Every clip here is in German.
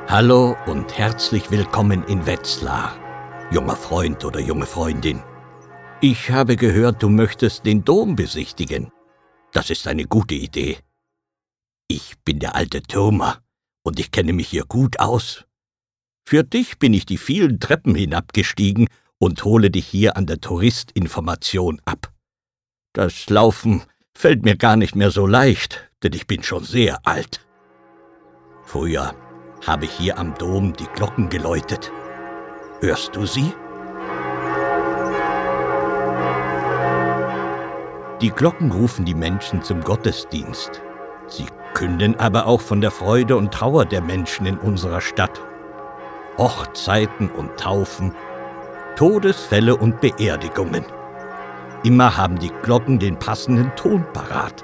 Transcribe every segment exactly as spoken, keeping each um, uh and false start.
Hallo und herzlich willkommen in Wetzlar, junger Freund oder junge Freundin. Ich habe gehört, du möchtest den Dom besichtigen. Das ist eine gute Idee. Ich bin der alte Türmer und ich kenne mich hier gut aus. Für dich bin ich die vielen Treppen hinabgestiegen und hole dich hier an der Touristinformation ab. Das Laufen fällt mir gar nicht mehr so leicht, denn ich bin schon sehr alt. Früher habe ich hier am Dom die Glocken geläutet. Hörst du sie? Die Glocken rufen die Menschen zum Gottesdienst. Sie künden aber auch von der Freude und Trauer der Menschen in unserer Stadt. Hochzeiten und Taufen, Todesfälle und Beerdigungen. Immer haben die Glocken den passenden Ton parat.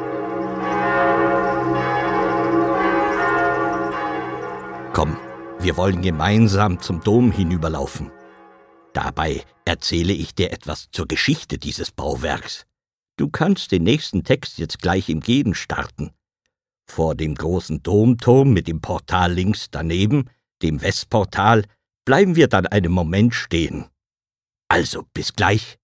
Komm, wir wollen gemeinsam zum Dom hinüberlaufen. Dabei erzähle ich dir etwas zur Geschichte dieses Bauwerks. Du kannst den nächsten Text jetzt gleich im Gehen starten. Vor dem großen Domturm mit dem Portal links daneben, dem Westportal, bleiben wir dann einen Moment stehen. Also bis gleich.